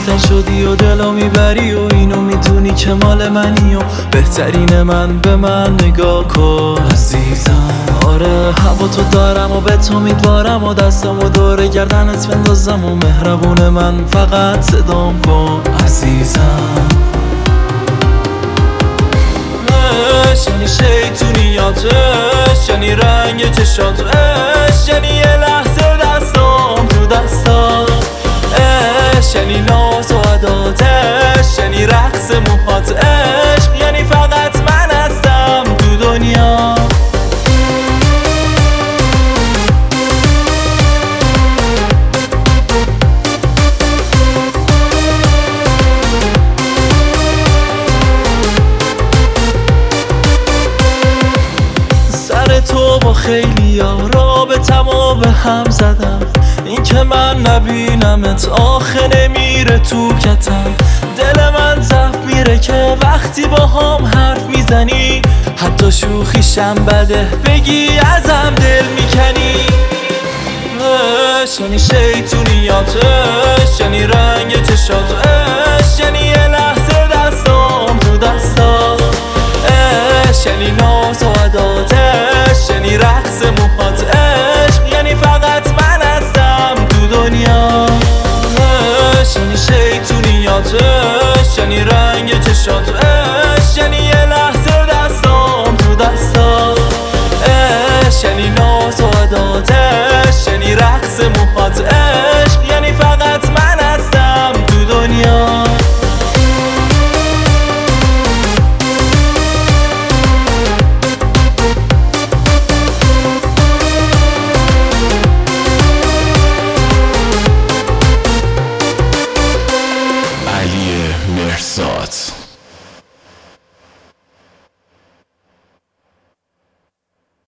دلتن شدی و دلو میبری و اینو میدونی که مال منی و بهترین من به من نگاه کن عزیزم. آره هوا تو دارم و به تو میدوارم و دستم و دور گردنت بندازم و مهربون من فقط صدام کن عزیزم. یعنی شیطونیاتش، یعنی رنگ چشاتش، یعنی یه لحظه دستام تو دستام، یعنی ناز و عداتش، یعنی رقص موهاتش، یعنی فقط من هستم تو دنیا. تو با خیلی ها رابطمو به هم زدم، این که من نبینمت آخه نمیره تو کتم. دل من ضعف میره که وقتی با هم حرف میزنی، حتی شوخیشم بده بگی ازم دل میکنی. یعنی شیطونیاتش، یعنی رنگ چشاتش، یعنی یه لحظه دستام تو دستام،